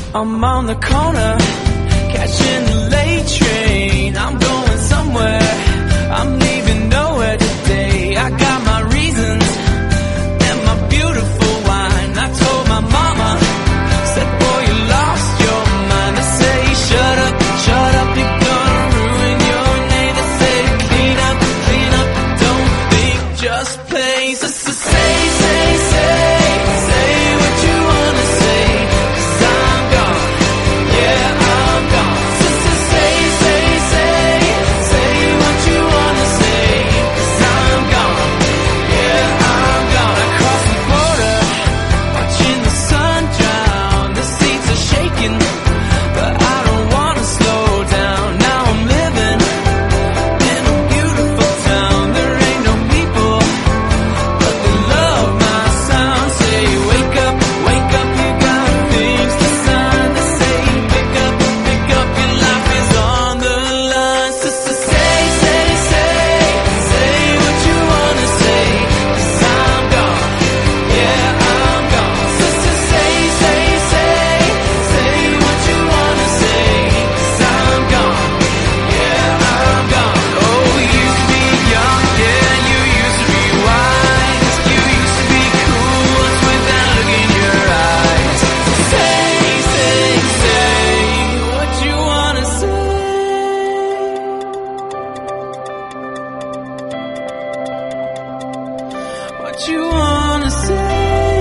I'm on the corner, catching the late train. I'm going somewhere, I'm leaving nowhere today. I got my reasons and my beautiful wine. I told my mama, said, boy, you lost your mind. I say, shut up, you're gonna ruin your name. I say, clean up, don't think, just play. So say what you wanna say, 'cause I'm gone, yeah, I'm gone. So say what you wanna say, 'cause I'm gone, yeah, I'm gone. I crossed the border, watching the sun drown. The seats are shaking, but I don't wanna slow down. Now I'm living in a beautiful town. There ain't no people, but they love my sound. Say, wake up, you got things to sign. They say, pick up, your life is on the line. So say what you wanna say, 'cause I'm gone, yeah, I'm gone. So say what you wanna say, 'cause I'm gone, yeah, I'm gone. Oh, you used to be young, yeah, you used to be wise. You used to be cool once without a look in your eyes. Say what you wanna say. What you wanna say.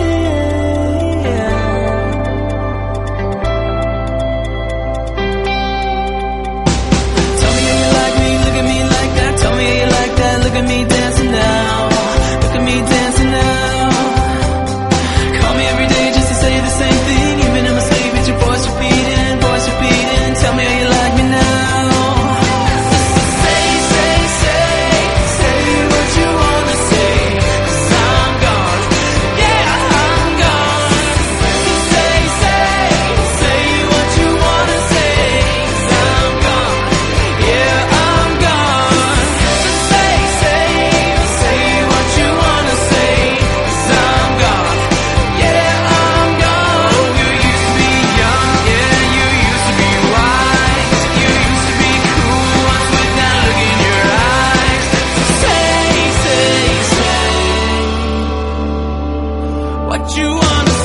Tell me how you like me, look at me like that. Tell me how you like that, look at me dancing now. Look at me dancing now. Call me every day just to say the same thing. Even in my sleep, it's your voice repeating. Tell me how you like me now. Say what you wanna say, 'cause I'm gone, yeah, I'm gone. Say what you wanna say, 'cause I'm gone, yeah, I'm gone. Say what you wanna say, 'cause I'm gone, yeah, I'm gone. Oh, you used to be young, yeah, you used to be wise. You used to be cool once without a look in your eyes. Say what you wanna